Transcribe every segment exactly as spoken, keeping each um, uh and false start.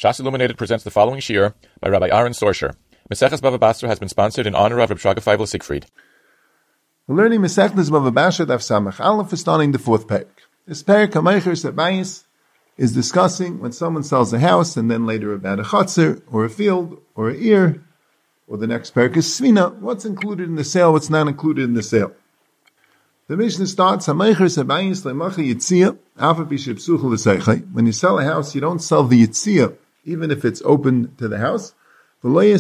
Shas Illuminated presents the following shiur by Rabbi Aaron Sorsher. Maseches Bava Basra has been sponsored in honor of Reb Shraga Feivel Siegfried. We're learning Maseches Bava Basra Daf Samach Aleph, starting the fourth parak. This parak Hamaycher Sabayis is discussing when someone sells a house and then later about a chatzir or a field or a ear, or the next parak is Svina. What's included in the sale? What's not included in the sale? The Mishnah starts Hamaycher Sabayis Lemacha Yitzia Alpha Bishop Suchel L'Seichai. When you sell a house, you don't sell the Yitzia even if it's open to the house, and not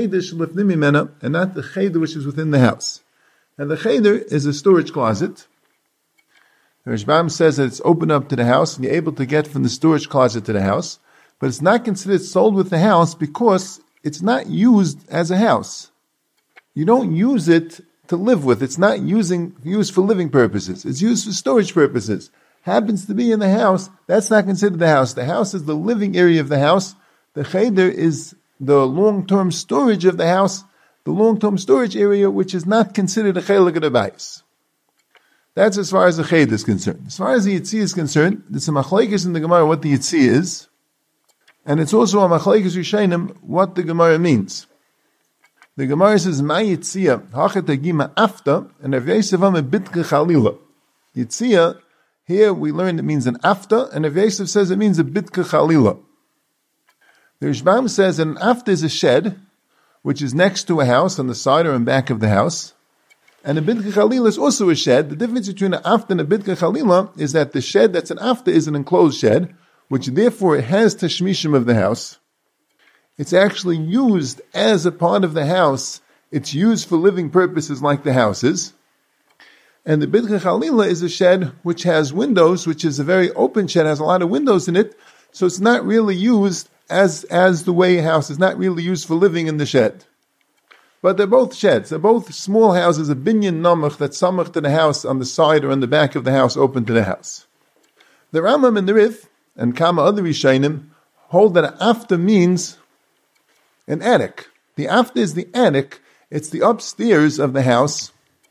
the cheder which is within the house. And the cheder is a storage closet. The Rashbam says that it's open up to the house and you're able to get from the storage closet to the house, but it's not considered sold with the house because it's not used as a house. You don't use it to live with. It's not using used for living purposes. It's used for storage purposes. Happens to be in the house, that's not considered the house. The house is the living area of the house. The cheder is the long-term storage of the house, the long-term storage area, which is not considered a chelik of the bayis. That's as far as the cheder is concerned. As far as the yitzia is concerned, there's a machlekes in the Gemara what the yitzia is, and it's also a machlekes rishonim what the Gemara means. The Gemara says, "Ma yitzia hachet agima afta," and Rav Yosef am a bitke chalila. Yitzia. Here we learn it means an afta, and Rav Yosef says it means a bitka chalila. The Rishbam says that an afta is a shed, which is next to a house on the side or in back of the house. And a bitka chalila is also a shed. The difference between an afta and a bitka chalila is that the shed that's an afta is an enclosed shed, which therefore it has tashmishim of the house. It's actually used as a part of the house. It's used for living purposes like the house is. And the Bidcha Chalila is a shed which has windows, which is a very open shed, has a lot of windows in it, so it's not really used as as the way a house is not really used for living in the shed. But they're both sheds. They're both small houses, a binyan namach that's samach to the house on the side or on the back of the house, open to the house. The Rambam and the Rif, and Kama other Rishonim, hold that after means an attic. The after is the attic, it's the upstairs of the house,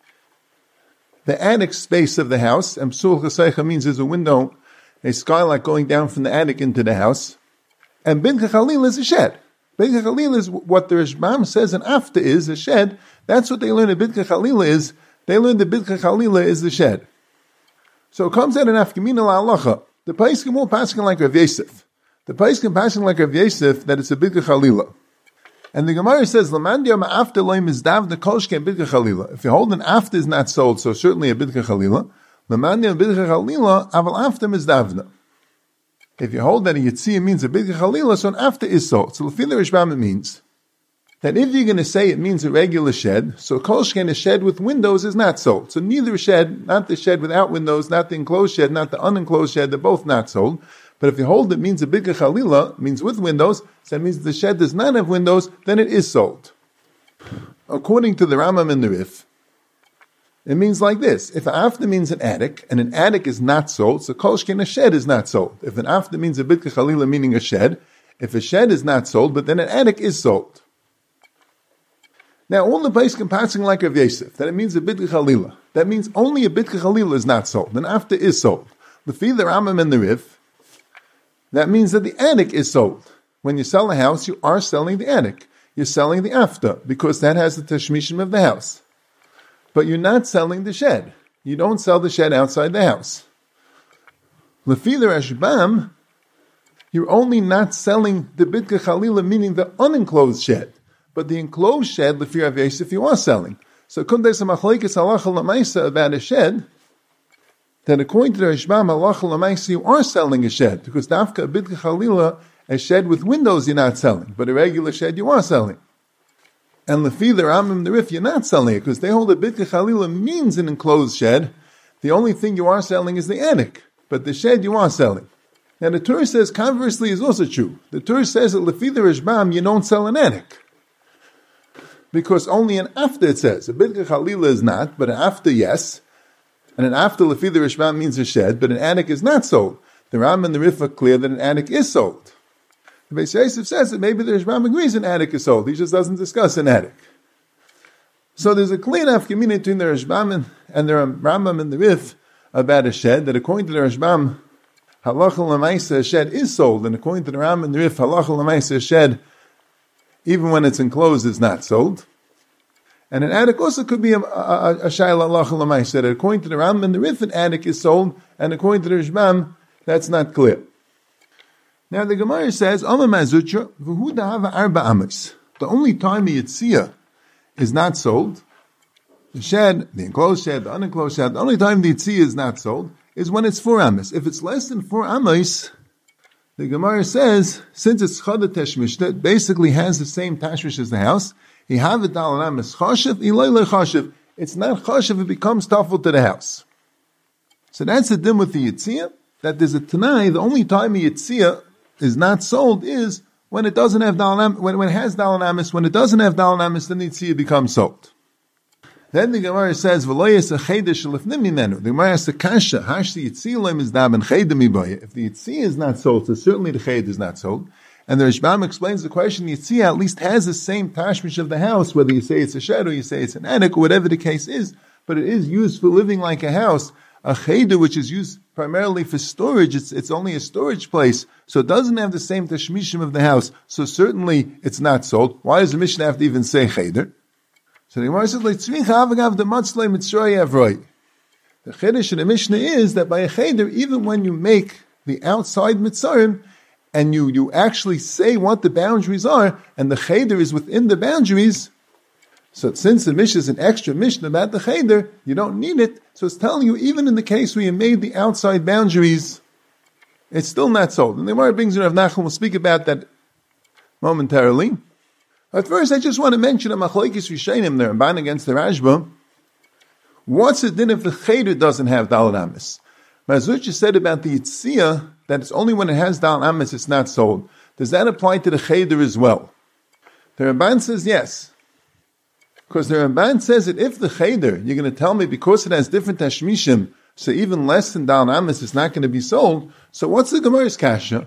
the attic space of the house, and Psul Chaseicha means there's a window, a skylight going down from the attic into the house. And Bidka Chalil is a shed. Bidka Chalil is what the Rishbam says an after is, a shed. That's what they learn that Bidka Chalil is. They learn that Bidka Chalil is the shed. So it comes out in Afkamina La'alacha. The Paiskim will passing like Rav Yosef. The Paiskim passing like Rav Yosef that it's a Bidka Chalila. And the Gemara says, "Lamandiam after loim is dav the kolshke bidka chalila." If you hold an after is not sold, so certainly a bidka chalila. Lamandiam bidka chalila aval after is davna. If you hold that a yitzia means a bidka chalila, so an after is sold. So l'fi the Rishbam it means that if you're going to say it means a regular shed, so kolshke a shed with windows is not sold. So neither a shed, not the shed without windows, not the enclosed shed, not the unenclosed shed, they're both not sold. But if you hold it means a bidka chalila, means with windows, so that means the shed does not have windows, then it is sold. According to the Rambam and the Rif, it means like this. If an after means an attic, and an attic is not sold, so kolshkin a shed is not sold. If an after means a bidka chalila, meaning a shed, if a shed is not sold, but then an attic is sold. Now all the place can passing like Rav Yosef, that it means a bidka chalila. That means only a bidka chalila is not sold, an after is sold. The the Rambam and the Rif, that means that the attic is sold. When you sell a house, you are selling the attic. You're selling the after, because that has the tashmishim of the house. But you're not selling the shed. You don't sell the shed outside the house. Lefi the Rashbam, you're only not selling the bidka chalila, meaning the unenclosed shed. But the enclosed shed, lefi Rav Yosef, you are selling. So kundes machlekes halacha l'maisa about a shed, that according to the Rishbam, halacha l'maisa, you are selling a shed, because dafka a bidka chalila, a shed with windows you're not selling, but a regular shed you are selling. And lefi the Rambam the Rif, you're not selling it, because they hold that bidka chalila means an enclosed shed. The only thing you are selling is the attic, but the shed you are selling. Now the Torah says conversely is also true. The Torah says that lefi the Rishbam, you don't sell an attic, because only an after it says. A bidka chalila is not, but an after yes. And an after lefi the Rishbam means a shed, but an attic is not sold. The Ram and the Rif are clear that an attic is sold. The Beis Yosef says that maybe the Rishbam agrees an attic is sold. He just doesn't discuss an attic. So there's a clear nafkamina between the Rishbam and, and the Rambam and the Rif about a shed, that according to the Rishbam, halacha l'maisa a shed is sold, and according to the Ram and the Rif, halacha l'maisa a shed, even when it's enclosed, is not sold. And an attic also could be a, a, a shayla halacha l'maisa, that according to the Ram and the Rif, an attic is sold, and according to the Rishbam, that's not clear. Now the Gemara says, Oma mazutra, v'hu da'ava arba amos. The only time the Yitzia is not sold, the shed, the enclosed shed, the unenclosed shed, the only time the Yitzia is not sold is when it's four amos. If it's less than four amos, the Gemara says, since it's chada teshmishta, it basically has the same tashmish as the house. He have it dal amos chashiv, ilay le chashiv. It's not chashiv, it becomes tafel to the house. So that's the dim with the Yitzia, that there's a Tanai, the only time the Yitzia is not sold is when it doesn't have dal when, when it has dal amos. When it doesn't have dal amos, then the Yitzia becomes sold. Then the Gemara says, "V'loyes a chaydish lefnim mimenu." The Gemara asks the kasha, "Hash the yitzilem is daben chaydim miboya." If the yitzia is not sold, so certainly the chayd is not sold. And the Rishbam explains the question: the yitzia at least has the same tashmish of the house, whether you say it's a shed or you say it's an attic or whatever the case is. But it is used for living like a house. A chayda, which is used primarily for storage, it's it's only a storage place, so it doesn't have the same tashmishim of the house. So certainly it's not sold. Why does the Mishnah have to even say chayder? So the Gemara says, the chiddush in the Mishnah is that by a cheder, even when you make the outside mitzarim, and you, you actually say what the boundaries are, and the cheder is within the boundaries, so since the Mishnah is an extra Mishnah about the cheder, you don't need it, so it's telling you, even in the case where you made the outside boundaries, it's still not sold. And the Gemara brings in Rav Nachum, we'll speak about that momentarily. But first, I just want to mention a machlokes rishonim there, Ramban against the Rashba. What's it then if the cheder doesn't have dal amis? Mazucha said about the yitzia that it's only when it has dal amis it's not sold. Does that apply to the cheder as well? The Ramban says yes, because the Ramban says that if the cheder, you're going to tell me because it has different tashmishim, so even less than dal amis is not going to be sold. So what's the Gemara's kasha?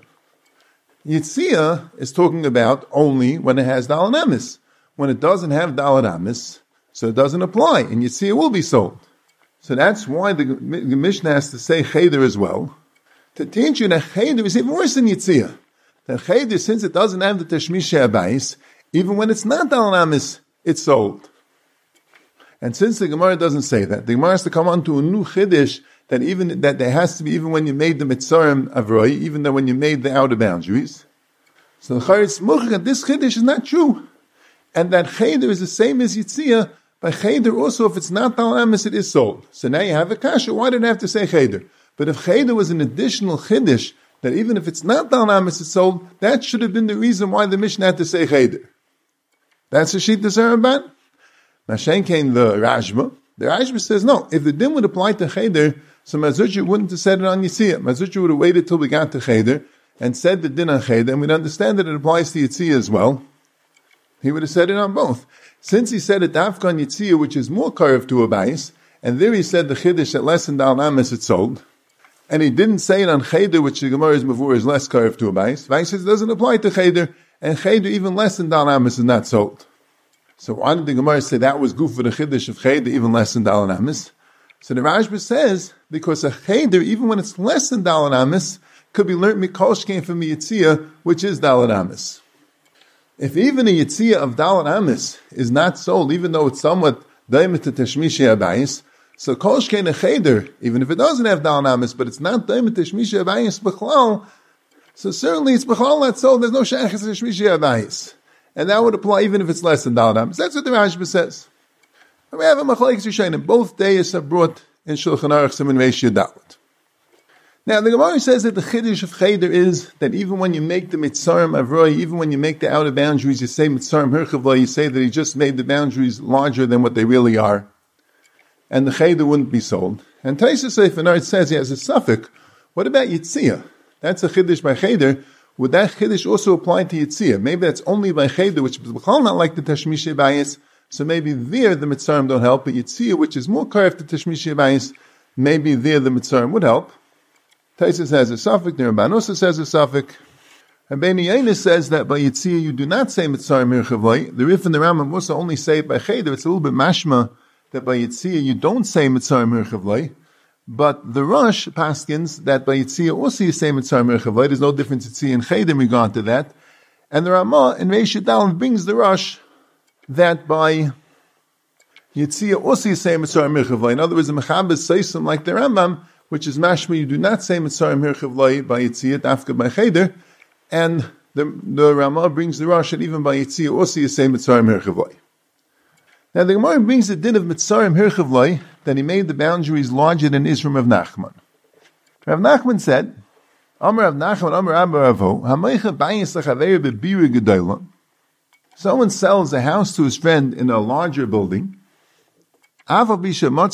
Yitzia is talking about only when it has dal amis. When it doesn't have dal amis, so it doesn't apply, and Yitzia will be sold. So that's why the, the Mishnah has to say cheder as well, to teach you that cheder is even worse than Yitzia. The cheder, since it doesn't have the tashmish abayis, even when it's not dal amis, it's sold. And since the Gemara doesn't say that, the Gemara has to come on to a new chiddush that even that there has to be even when you made the mitzarim avroi, even though when you made the outer boundaries. So the charetz muchach, this chiddush is not true, and that cheder is the same as yitzia. By cheder also, if it's not dal amis, it is sold. So now you have a kasha. Why did I have to say cheder? But if cheder was an additional chiddush, that even if it's not dal amis, it's sold, that should have been the reason why the Mishnah had to say cheder. That's the sheet the Ramban. Mashen came the Rashba. The Rashba says no. If the din would apply to cheder, so Mazucha wouldn't have said it on Yitzia. Mazucha would have waited till we got to cheder and said the din on cheder, and we'd understand that it applies to Yitzia as well. He would have said it on both. Since he said it dafka on Yitzia, which is more karev to a bais, and there he said the chiddush that less than dal amis it's sold, and he didn't say it on cheder, which the Gemara is before is less karev to a bais. Bais says it doesn't apply to cheder, and cheder even less than dal amis is not sold. So why did the Gemara say that was good for the chiddush of cheder, even less than dal amis? So the Rashba says, because a cheder, even when it's less than dal amis, could be learnt mikosh came from a yitzia, which is dal amis. If even a yitzia of dal amis is not sold, even though it's somewhat daimet to tashmishi abayis, so kosh came a cheder, even if it doesn't have dal amis, but it's not daimet to tashmishi abayis b'chlal, so certainly it's b'chlal not sold, there's no shayach to tashmishi abayis. And that would apply even if it's less than dal amis. That's what the Rashba says. We have a machlokes rishonim. Both days are brought in Shulchan Aruch Siman Reish Yudalot. Now the Gemara says that the chiddush of cheder is that even when you make the mitzarim avroi, even when you make the outer boundaries, you say mitzarim hirchavla, you say that he just made the boundaries larger than what they really are, and the cheder wouldn't be sold. And Taisa Sefer Nard says he has a suffix. What about yitzia? That's a chiddush by cheder. Would that chiddush also apply to yitzia? Maybe that's only by cheder, which is not like the tashmish bayis. So maybe there the mitzarim don't help, but Yitzia, which is more karef to Tashmishi Abayis, maybe there the mitzarim would help. Taisus has a suffix, the Ramban also says a suffix. And Beni Yaina says that by Yitzia you do not say mitzarim mirchavloi. The Rif and the Rambam also only say it by cheder. It's a little bit mashma that by Yitzia you don't say mitzarim mirchavloi. But the Rosh paskins that by Yitzia also you say Mitzrayim Merchav Lo. There's no difference Yitzia and Ched in regard to that. And the Ramah in Reish Yudalef brings the Rosh that by Yitzia also you say Mitzrayim Merchav Lo. In other words, the Mechabes says some like the Rambam, which is mashma, you do not say Mitzrayim Merchav Lo by Yitzia, Dafka by Cheder, and the, the Ramah brings the Rosh that even by Yitzia also you say Mitzrayim Merchav Lo. Now the Gemara brings the din of Mitzrayim Merchav Lo that he made the boundaries larger than Isram of Nachman. Rav Nachman said, Amar Rav Nachman, Amar Abba Ravo, Hamaycha Bayis Lachaveir Bebira Gedola. Someone sells a house to his friend in a larger building, even though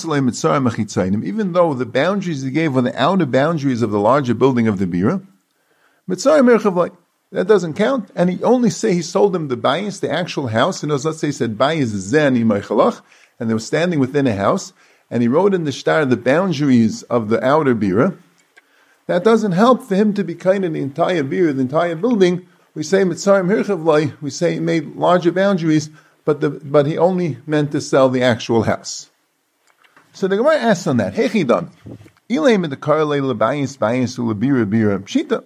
the boundaries he gave were the outer boundaries of the larger building of the Bira, Mitzrayim Merchav Lo. That doesn't count, and he only say he sold him the bayis, the actual house. And let's say he said bayis zen imaychalach, and they were standing within a house, and he wrote in the shtar the boundaries of the outer bira. That doesn't help for him to be kind of the entire bira, the entire building. We say Mitzrayim Merchav Lo, we say he made larger boundaries, but the but he only meant to sell the actual house. So the Gemara asks on that, Hechidan, Ilaim in the karle lebayis bayis ulabira bira pshita.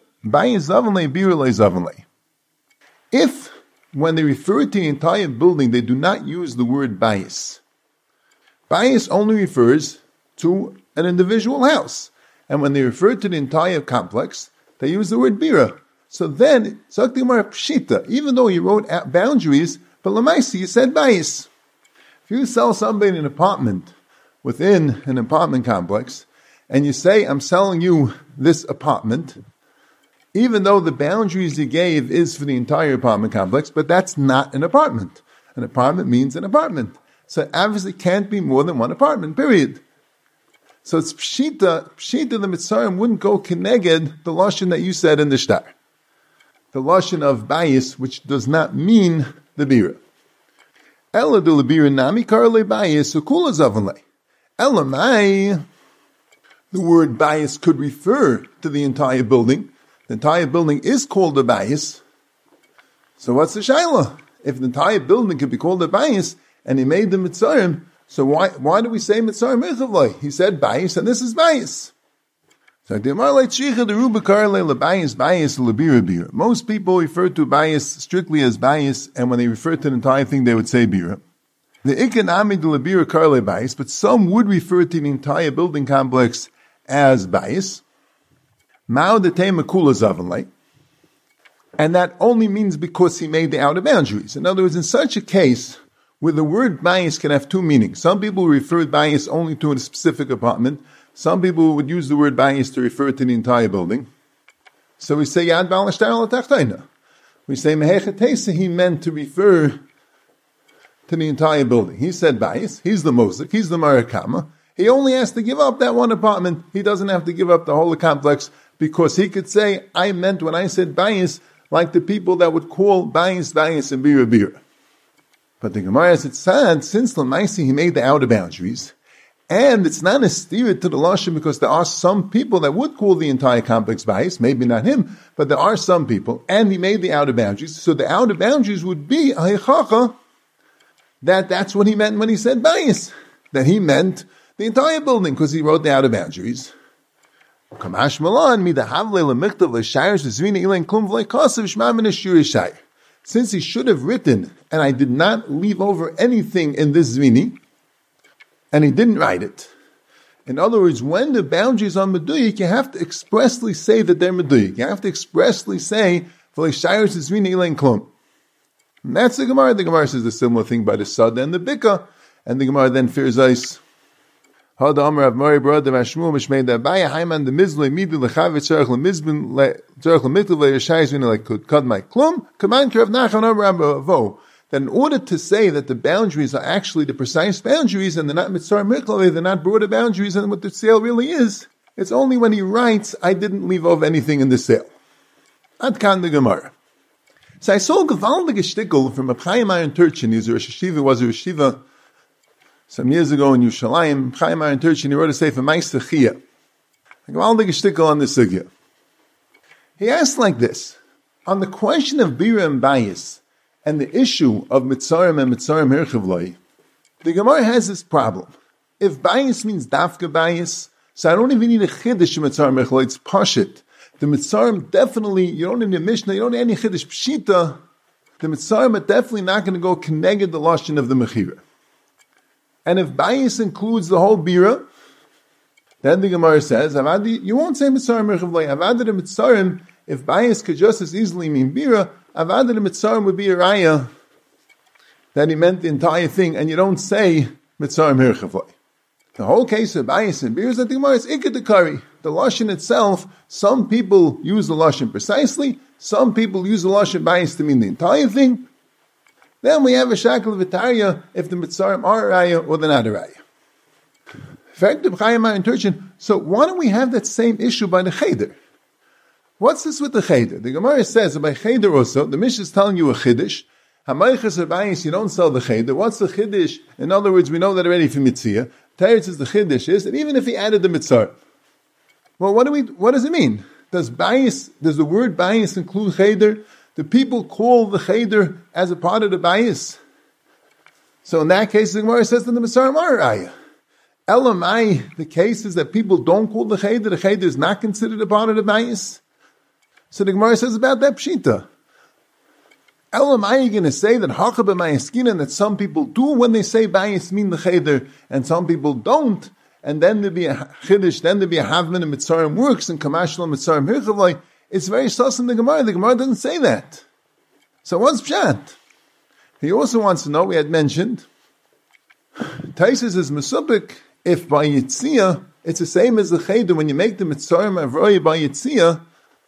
If, when they refer to the entire building, they do not use the word bayis, bayis only refers to an individual house. And when they refer to the entire complex, they use the word bira. So then, pshita, even though you wrote boundaries, but lamaisi, you said bayis. If you sell somebody an apartment within an apartment complex, and you say, I'm selling you this apartment, even though the boundaries he gave is for the entire apartment complex, but that's not an apartment. An apartment means an apartment. So it obviously can't be more than one apartment, period. So it's pshita, pshita the Mitzrayim wouldn't go keneged the lashon that you said in the shtar. The lashon of bayis, which does not mean the bira. Ela de lebira nami karle bayis ukula zavale. Ela mai, the word bayis could refer to the entire building. The entire building is called a bayis. So what's the shayla? If the entire building could be called a bayis, and he made the Mitzrayim, so why why do we say Mitzrayim Merchav Lo? He said bayis, and this is bayis. So the most people refer to bayis strictly as bayis, and when they refer to the entire thing, they would say bira. The ikanami de lebira karle bayis, but some would refer to the entire building complex as bayis. Mao de makula zavanlay, and that only means because he made the outer boundaries. In other words, in such a case, where the word bayis can have two meanings. Some people refer bayis only to a specific apartment. Some people would use the word bayis to refer to the entire building. So we say yad bal ashtar al tachtayna. We say mehechetesa, he meant to refer to the entire building. He said bayis. He's the mozik. He's the marakama. He only has to give up that one apartment. He doesn't have to give up the whole complex, because he could say, I meant when I said bayis, like the people that would call bayis, bayis, and bira, bira. But the Gemara, as it said, since Lamaisi he made the outer boundaries, and it's not a steer to the Lashon, because there are some people that would call the entire complex bayis, maybe not him, but there are some people, and he made the outer boundaries, so the outer boundaries would be a heichacha, that that's what he meant when he said bayis, that he meant the entire building, because he wrote the outer boundaries. Kamash Malan, mi the havle lemiktav l'shayr shezvini ilen klum v'lei kasav shma min ashuri shayr. Since he should have written, and I did not leave over anything in this zvini, and he didn't write it. In other words, when the boundaries are meduyik, you have to expressly say that they're meduyik. You have to expressly say v'lei shayr shezvini ilen klum. And that's the Gemara. The Gemara says a similar thing by the Sada and the Bika, and the Gemara then fears ice. Had Amar of Mari brother Mashmul Mishmei da Baya Hayman the Mizle Midu Lechavet Tzarech LeMizbin Tzarech LeMitov LeYashayis Vina like could cut my klum. Command Krav Nachan Amar Avo. That in order to say that the boundaries are actually the precise boundaries and they're not Mitzar Miklave, they're not broader boundaries and what the sale really is, it's only when he writes, I didn't leave over anything in the sale. Ad kan the Gemara. So I saw a gewaltige shtickle from a Chaim Aron Turchin. He's a Rosh Hashiva, was a Rosh Hashiva some years ago in Yerushalayim. Chaim Aron Turchin, he wrote a sefer Ma'aseh Chia. A gewaltige shtickle on the sugya. He asked like this, on the question of Bira and Bayis, and the issue of Mitzarim and Mitzarim Merchav Lo, the Gemara has this problem. If Bayis means Dafka Bayis, So I don't even need a chiddush in Mitzarim Mechla, it's pashit. The Mitzarim definitely, you don't need a Mishnah, you don't need any chiddush pshita. The Mitzarim are definitely not going to go connected the lashon of the Mechira. And if bias includes the whole bira, then the Gemara says, you won't say Mitzarim Mechla, Avada the Mitzarim, if bias could just as easily mean bira, Avada the Mitzarim would be a raya that he meant the entire thing, and you don't say Mitzarim Mechla. The whole case of bias and bira is that the Gemara is ikadikari. The lashon itself, some people use the lashon precisely, some people use the lashon bias to mean the entire thing. Then we have a shakel of Itaria if the Mitzarim are a raya or they're not a raya. Effective Chayimah interpretation. So why don't we have that same issue by the Cheder? What's this with the Cheder? The Gemara says by Cheder also, the Mishnah is telling you a Chiddush. Hamaychas or bias, you don't sell the Cheder. What's the Chiddush? In other words, we know that already from Mitzia. Teretz is the Chiddush is, and even if he added the Mitzarim. Well, what do we? What does it mean? Does bias? Does the word bias include cheder? Do people call the cheder as a part of the bias? So in that case, the Gemara says that the Mitzarim are raya. Elamai, the case is that people don't call the cheder. The cheder is not considered a part of the bias. So the Gemara says about that pshita. Elamai, you're going to say that hachab b'mayaskina, that some people do when they say bias mean the cheder, and some people don't. And then there be a chiddush, then there be a havman and Mitzarim works, and kamashal Mitzarim hirchavlai. It's very sus in the Gemara. The Gemara doesn't say that. So what's pshat? He also wants to know, we had mentioned, Taisus is mesupik, if by Yitzia, it's the same as the cheder, when you make the Mitzarim avroi by Yitzia,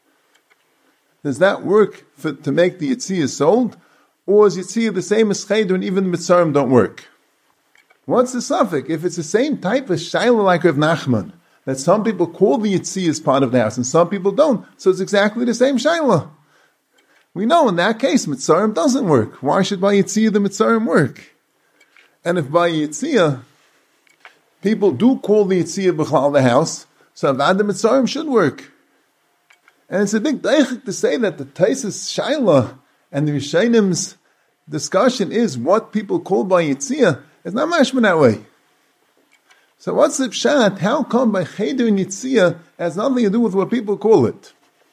does that work for, to make the Yitzia sold? Or is Yitzia the same as cheder and even the Mitzarim don't work? What's the suffix? If it's the same type of shaila like Rav Nachman, that some people call the Yitzia as part of the house and some people don't, so it's exactly the same shaila. We know in that case Mitzarim doesn't work. Why should by Yitzia the Mitzarim work? And if by Yitzia people do call the Yitzia b'chlal the house, so Avad the Mitzarim should work. And it's a big deichik to say that the Taisus shaila and the Rishonim discussion is what people call by Yitzia. It's not mashman that way. So what's the pshat? How come by cheder and yitzia has nothing to do with what people call it?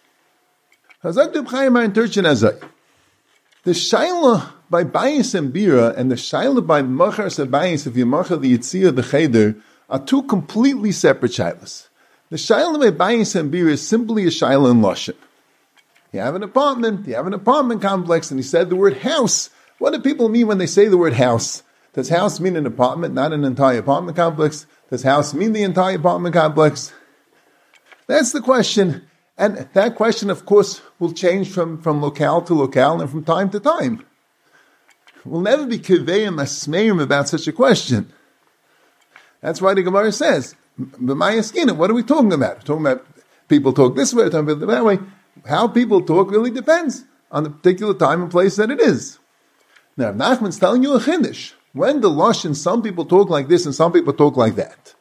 Hazak Reb Chaim interpretation as a the shaila by bias and bira and the shaila by machar sabayis, if you machar the yitzia the cheder, are two completely separate shailas. The shaila by bias and bira is simply a shaila in lashon. You have an apartment, you have an apartment complex, and he said the word house. What do people mean when they say the word house? Does house mean an apartment, not an entire apartment complex? Does house mean the entire apartment complex? That's the question. And that question, of course, will change from, from locale to locale and from time to time. We'll never be kiveim asmeim about such a question. That's why the Gemara says, b'mayaskina, what are we talking about? We're talking about people talk this way, talking about that way. How people talk really depends on the particular time and place that it is. Now, if Nachman's telling you a chiddush, when the lashon, some people talk like this and some people talk like that.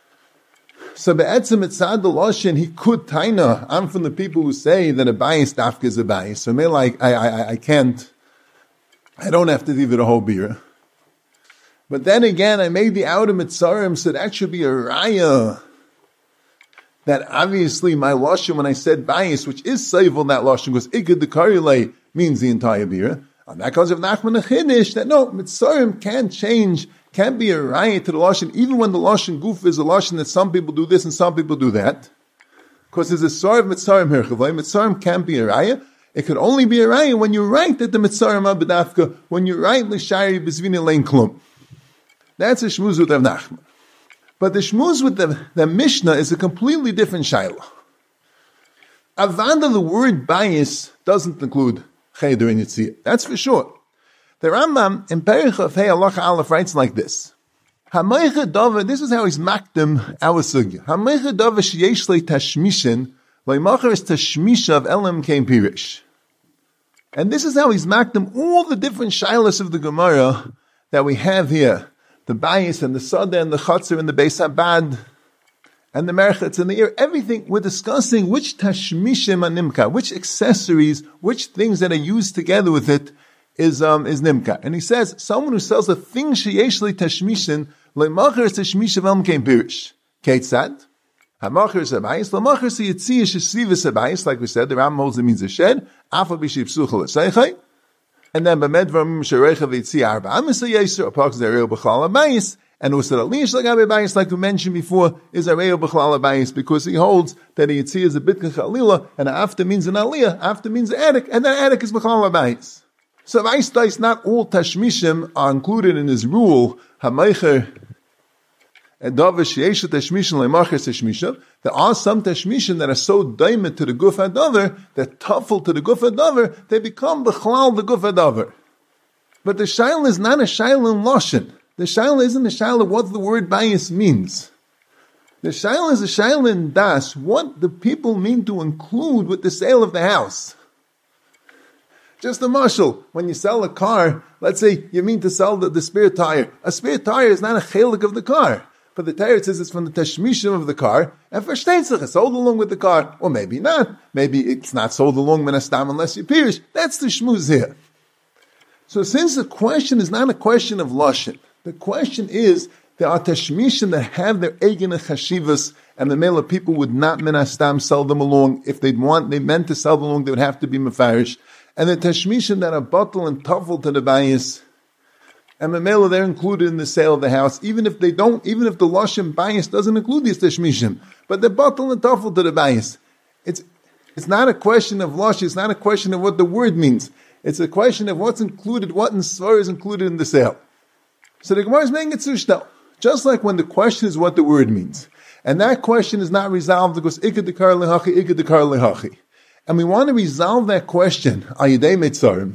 So be'etzem etzad the lashon, he could taina. I'm from the people who say that a bias dafka is a bias. So maybe like I, I I can't, I don't have to leave it a whole beer. But then again, I made the outer mitzarim, so that should be a raya. That obviously my lashon, when I said bias, which is seivul, that lashon, because ikad the karilei means the entire beer. And that cause of Nachman a chiddush that no, Mitzarim can't change, can't be a raya to the lashon, even when the lashon goof is a lashon that some people do this and some people do that. Because there's a sar of Mitzarim hirchavai. Mitzarim can't be a raya. It could only be a raya when you write that the Mitzarim are b'dafka, when you write l'shari b'zvini lein klum. That's a shmuz with Rav Nachman. But the shmuz with the, the Mishnah is a completely different shayla. Avada, the word bias doesn't include cheder and yitzia. That's for sure. The Rambam in Perich of Hey Halacha Aleph writes like this. Hamaycha dava, this is how he's makdim our sugya. Hamaycha dava sheyesh le tashmishin, leimachar is tashmisha of elam kein pirish. And this is how he's makdim all the different shilas of the Gemara that we have here. The bias and the sada and the chatzir and the beis habad and the merchetz and the ear, everything we're discussing which tashmishim are nimka, which accessories, which things that are used together with it is um is nimka. And he says someone who sells a thing sheyesh le tashmishin leimacher tashmishav elm kein pirish. Ketzad. Hamacher sabayis, lamacher siyitzia shesiva sabayis, like we said, the Ram holds it means a shed, afa b'shib suchel eseichai, and then b'medvam sherecha v'yitzia arba amis yeser, apaks dereo b'chal abayis, and usar alish lagabe bayis, like we mentioned before, is areo b'chal abayis, because he holds that a yitzia is a bitkin chalila, and after means an aliyah, after means an attic, and that attic is b'chal abayis. So Vaistais, not all tashmishim are included in his rule, Hamaycher, there are some tashmishim that are so daimed to the guf hadavar, that tuffle to the guf hadavar, they become b'chlal the guf hadavar. But the shaila is not a shaila in lashon. The shaila isn't a shaila of what the word bias means. The shaila is a shaila in das, what the people mean to include with the sale of the house. Just a mashal, when you sell a car, let's say you mean to sell the, the spare tire. A spare tire is not a chelik of the car. For the tire, it says it's from the tashmishim of the car, and for shteitzach, it's sold along with the car. Or maybe not. Maybe it's not sold along minastam unless you perish. That's the shmuz here. So since the question is not a question of lashon, the question is, there are tashmishim that have their eigen chashivas, and the male people would not minastam sell them along. If they'd want, they meant to sell them along, they would have to be mefarish. And the tashmishim that are bottle and tuffle to the bayis, and Mamela, they're included in the sale of the house, even if they don't, even if the Lashim bias doesn't include these Tashmishim, but they're bottle and tuffle to the bias. It's, it's not a question of Lash, it's not a question of what the word means. It's a question of what's included, what in Svar is included in the sale. So the Gemara is making it sushtal. Just like when the question is what the word means. And that question is not resolved because Ikad Dekar Lehachi, Ikad Dekar Lehachi. And we want to resolve that question, Ayidei Meitzarim.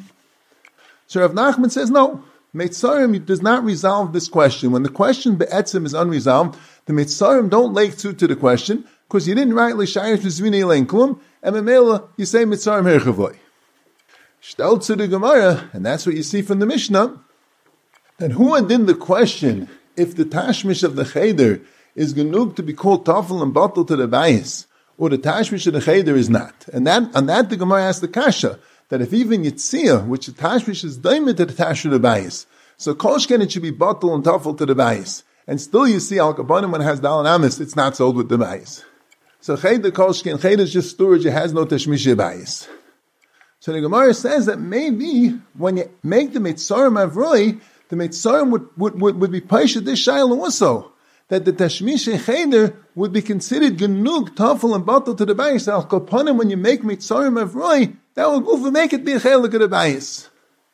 So Rav Nachman says no. Meitzarim does not resolve this question. When the question be'etzim is unresolved, the Meitzarim don't lake to to the question, because you didn't write L'shayrish B'zvini Elein Klum, and Memela, you say Meitzarim Herchavloi. Shtel to the Gemara, and that's what you see from the Mishnah, that who had in the question, if the Tashmish of the Cheder is genug to be called Tafel and Bottle to the Bayis, or the Tashmish of the Cheder is not. And that, on that the Gemara asks the Kasha, that if even Yitzia, which the Tashmish is daimid to the Tash of the Bayis, so Koshken it should be bottle and tuffle to the Bayis. And still you see Al Kabanim when it has Dal and Amis, it's not sold with the Bayis. So Cheder Koshken, Cheder is just storage, it has no Tashmish Bayis. So the Gemara says that maybe when you make the Meitzarim Avroi, the Meitzarim would, would, would, would be Paisha this Shaila also. That the Tashmish Cheder would be considered Genug, Tuffle, and Bottle to the Bayis. Al Kapanim, when you make Meitzarim Avroi, that will go for make it be a chelik of the bayis.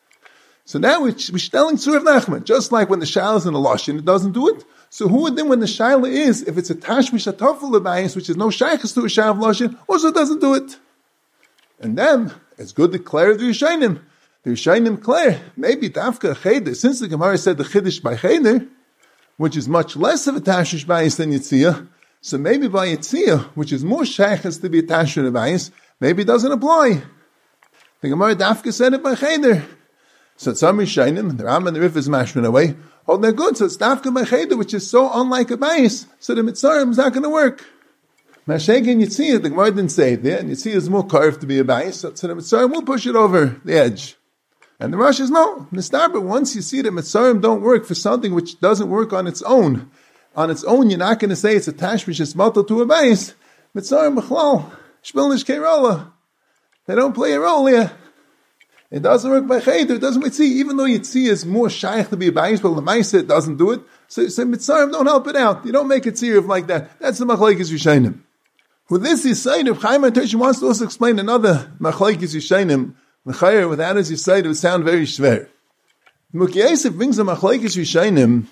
So now we're, we're telling Tzur Nachman, just like when the shaila is in the lashon, it doesn't do it. So who would then when the shaila is, if it's a tashmish atafel of bayis, which is no shaykhs to a shaila of lashon, also doesn't do it. And then it's good to declare the Rishayim. The Rishayim declare maybe dafka cheder, since the Gemara said the chiddush by cheder, which is much less of a tashmish bayis than yitzia, so maybe by yitzia, which is more shaykhs to be a tashmish of bayis, maybe it doesn't apply. The Gemara Dafka said it by Cheder. So some Rishayim, the Ram and the Rif is mashman away. Oh, they're good. So it's Dafka by Cheder, which is so unlike a Bayis. So the Mitzarim is not going to work. Masheg and Yitziyah, the Gemara didn't say it there, and Yitziyah is more carved to be a Bayis. So, so the Mitzarim will push it over the edge. And the Rosh is no. Mistar, but once you see that Mitzarim don't work for something which doesn't work on its own, on its own, you're not going to say it's a Tashmish, it's Matal to a Bayis. Mitzarim B'chlal, Shpilnish Keirola. They don't play a role here. It doesn't work by Cheder, it doesn't see, even though Yitzia is more shaykh to be a bayis, but the Maisa doesn't do it. So, so Mitzarim don't help it out. You don't make it tzirif like that. That's the Machlaikis Yishayim. With this Yisayim, Chaim HaTosh wants to also explain another Machlaikis Yishayim. L'chayr, without his Yisayim, it would sound very shver. Mukiyasif brings a Machlaikis Yishayim.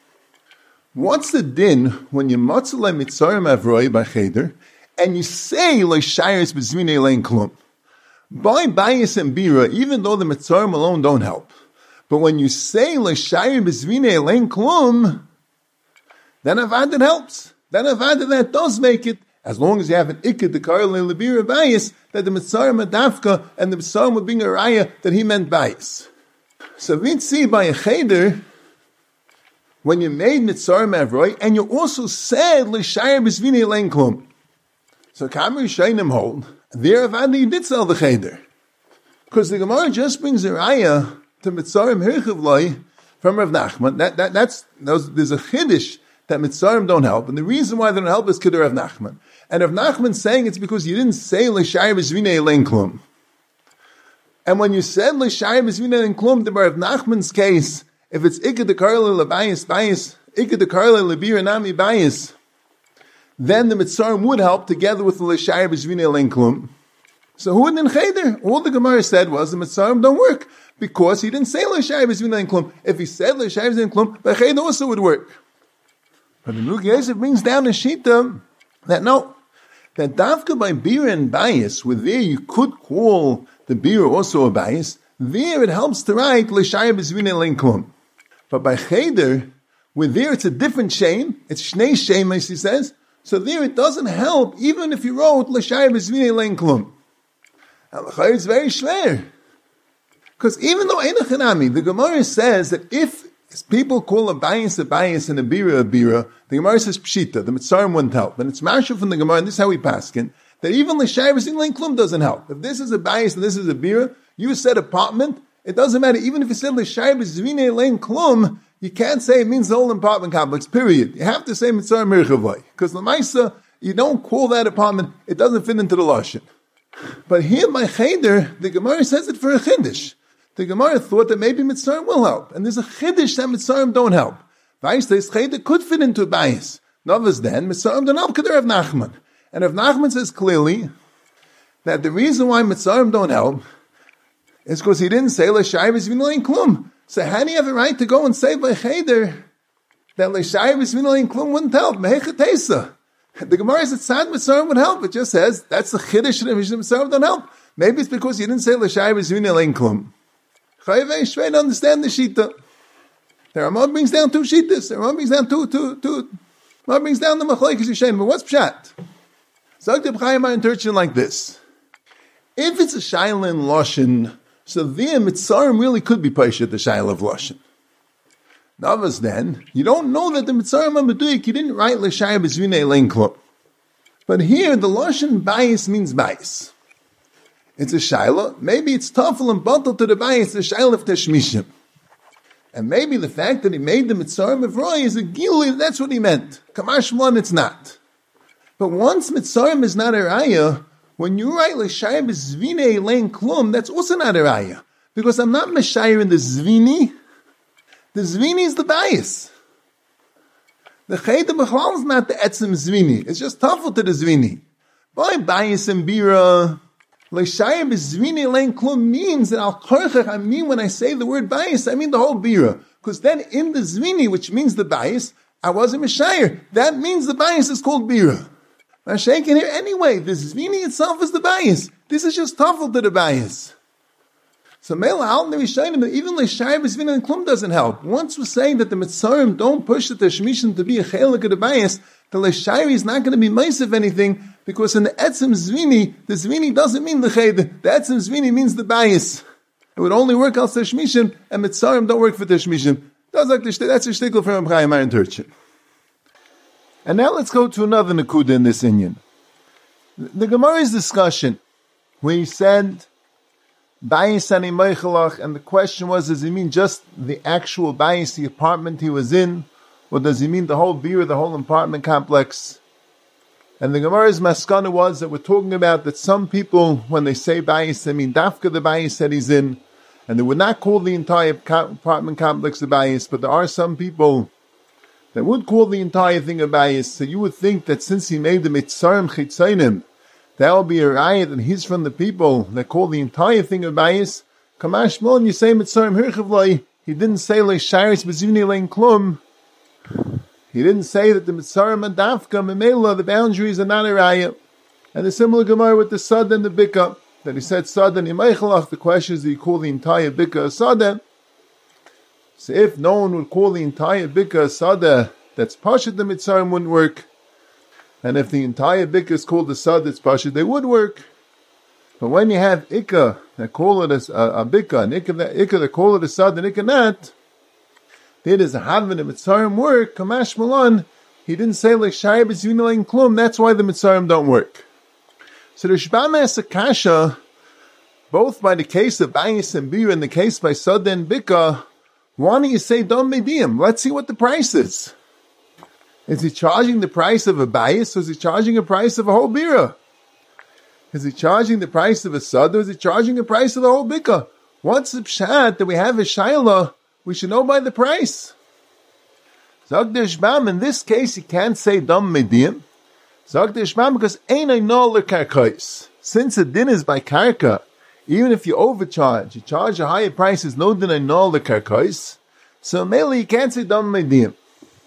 What's the din when you matzalei Mitzarim Avroi by Cheder, and you say, like Shairis B'zvine Elein Klum? By Bayis and Bira, even though the Mitzarim alone don't help. But when you say, L'shayir B'zvine Elein Klum, then Avad helps. Then Avad that does make it, as long as you have an Ikad Dekar Le'Lebira Bayis, that the Mitzarim Adafka, and the Mitzarim would bring a raya that he meant Bayis. So we see by a Cheder, when you made Mitzarim Avroi, and you also said, L'shayir B'zvine Elein Klum. So Kamar Yishayim hold, there Avadi you did sell the Cheder. Because the Gemara just brings a raya to Mitzarim Hirchivloi from Rav Nachman. That, that, that's, there's a Chiddush that Mitzarim don't help, and the reason why they don't help is Kedar Rav Nachman. And Rav Nachman's saying it's because you didn't say L'shayr b'zvinei lein klum. And when you said L'shayr b'zvinei lein klum, the Rav Nachman's case, if it's Ikka dekarle lebayis bayis, Ikka dekarle lebir nami bayis, then the Mitzarim would help together with the L'shayr b'zvinei lein klum. So who in Cheder? All the Gemara said was the Mitzarim don't work because he didn't say L'shayr b'zvinei lein klum. If he said L'shayr b'zvinei lein klum, the Cheder also would work. But the Nuki Yosef brings down a shita that no, that Davka by Bira and Bias, where there you could call the Bira also a Bias, there it helps to write L'shayr b'zvinei lein klum. But by Cheder, where there it's a different shame, it's Shnei Shem as he says, so there it doesn't help even if you wrote L'shayr b'zvinei lein klum. And it's very schwer. Because even though Ein Chanami, the Gemara says that if people call a bias a bias and a bira a bira, the Gemara says pshita, the Mitzarim wouldn't help. And it's mashal from the Gemara, and this is how we paskin, that even l'shayr b'zvinei lein klum doesn't help. If this is a bias and this is a bira, you said apartment, it doesn't matter. Even if you said l'shayr b'zvinei lein klum, you can't say it means the whole apartment complex, period. You have to say Mitzarim mirchavai. Because l'maisa, you don't call that apartment, it doesn't fit into the lashon. But here by Cheder, the Gemara says it for a chiddush. The Gemara thought that maybe Mitzarim will help. And there's a chiddush that Mitzarim don't help. Vaishtais Cheder could fit into a bias. Novas then, Mitzarim don't help Kedar Rav Nachman. And Rav Nachman says clearly that the reason why Mitzarim don't help is because he didn't say L'shayr b'zvinei lein klum. So how do you have a right to go and say by Cheder that L'shayr b'zvinei lein klum wouldn't help? Mehechatesa. The Gemara says that Tzad Mitzarim would help. It just says that's the chiddush that Mitzarim don't help. Maybe it's because you didn't say L'shayr b'zvinei lein klum. Chayvei Shvei to understand the shita. The Ramah brings down two shitas. The Ramah brings down two, two, two. Ramah brings down the machlokes Yishayin. But what's pshat? Zog the B'chayim interpretation like this. If it's a shayla in Loshin, so there Mitzarim really could be paishet the shayla of Loshin. Navas then, you don't know that the Mitzarim HaMeduyik, you didn't write L'shayr b'zvinei lein klum. But here, the Loshin bias means bias. It's a shayla. Maybe it's tafel and batal to the bias, the shayla of teshmishim. And maybe the fact that he made the Mitzarim of Roy is a gilui, that's what he meant. Kamash one, it's not. But once Mitzarim is not a raya, when you write L'shayr b'zvinei lein klum, that's also not a raya. Because I'm not meshayr in the zvini. The zvini is the bias. The Cheder B'chlal is not the etzim zvini. It's just tafel to the zvini. By bias and bira, L'shayr b'zvinei lein klum means that al korchach, I mean when I say the word bias, I mean the whole bira. Because then in the zvini, which means the bias, I wasn't meshayr. That means the bias is called bira. I'm shaking here anyway. The zvini itself is the bias. This is just tafel to the bias. So Mela Al Nevishayim, even L'shayr b'zvinei lein klum doesn't help. Once we're saying that the Mitzarim don't push the Teshmishim to be a chelik of the bias, the L'shayr is not going to be mice of anything, because in the Etzim Zvini, the Zvini doesn't mean the Cheder. The Etzim Zvini means the bias. It would only work al Teshmishim, and Mitzarim don't work for Teshmishim. That's like the, that's a shtickle from Chaim Aron Turchin. And now let's go to another Nakuda in this Inyan. The, the Gemara's discussion, where he said, Bayis ani meichalach, and the question was, does he mean just the actual bayis, the apartment he was in, or does he mean the whole bira, the whole apartment complex? And the Gemara's maskana was that we're talking about that some people, when they say bayis, they mean dafka the bayis that he's in, and they would not call the entire apartment complex a bayis, but there are some people that would call the entire thing a bayis. So you would think that since he made the Mitzarim chitzainim, that will be a riot, and he's from the people that call the entire thing a bias. Kamash Mon, you say Mitzarim Hirchavlai, he didn't say L'shayr b'zvinei lein klum. He didn't say that the Mitzarim and Dafka, Memela, the boundaries are not a riot. And the similar Gemara with the Sad and the Bika, that he said Sad and Imeichalach, the question is, do you call the entire Bika a Sada? So if no one would call the entire Bika a Sada, that's Pashat the Mitzarim wouldn't work. And if the entire Bika is called the Sad, it's Pasha, they would work. But when you have Ikka that call it a, a, a Bika, and Ikka that, Ikka that call it a Sad, and Ikka not, there is a Havin and Mitzarim work, Kamash Malan, he didn't say L'shayr b'zvinei lein klum, that's why the Mitzarim don't work. So the Shbama has a kasha, both by the case of Bayis and Bir and the case by Sad and Bika, why don't you say Dom Mediyim? Let's see what the price is. Is he charging the price of a bias, or is he charging a price of a whole bira? Is he charging the price of a sod, or is he charging the price of the whole bika? What's the pshat that we have a shayla? We should know by the price. Zog der Shbam, in this case, you can't say dam medium. Zog der Shbam, because ain't I know le karkais. Since a din is by karka, even if you overcharge, you charge a higher price, is no din I know le karkais. So mainly you can't say dam medium.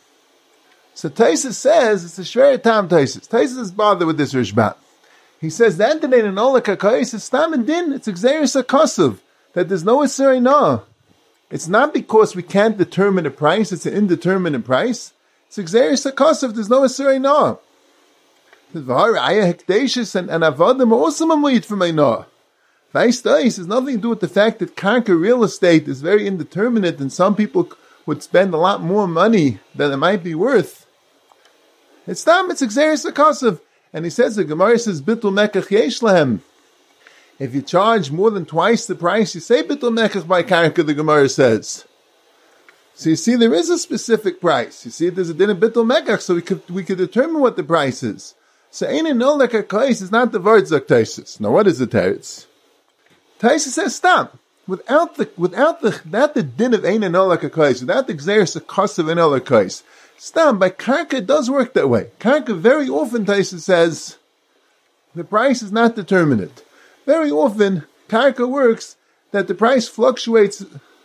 So Taisus says, it's a shver tam Taisus. Taisus is bothered with this Rishbam. He says, that din ain't I know le karkais is stam and din. It's exeris akosiv. That there's no isuri no. It's not because we can't determine a price, it's an indeterminate price. It's exeris akosiv, there's no isuri no. The V'haraya hekdeshis and avadim are also mamuyit from a no. Vice Dais has nothing to do with the fact that karka real estate is very indeterminate and some people would spend a lot more money than it might be worth. It's tam, it's exeris akosiv. And he says, the Gemara says, bitul mekach yesh lahem. If you charge more than twice the price, you say bitul mekach by karka, the Gemara says. So you see, there is a specific price. You see, there's a din of bitul mekach, so we could we could determine what the price is. So ein no lekakais is not the word zok Taisus. Now what is the teretz? Taisus says stop. Without the without the without the din of ein no lekakais, without the xeris akos of ein no lekakais, stop. By karka it does work that way. Karka very often Taisus says the price is not determinate. Very often, karka works that the price fluctuates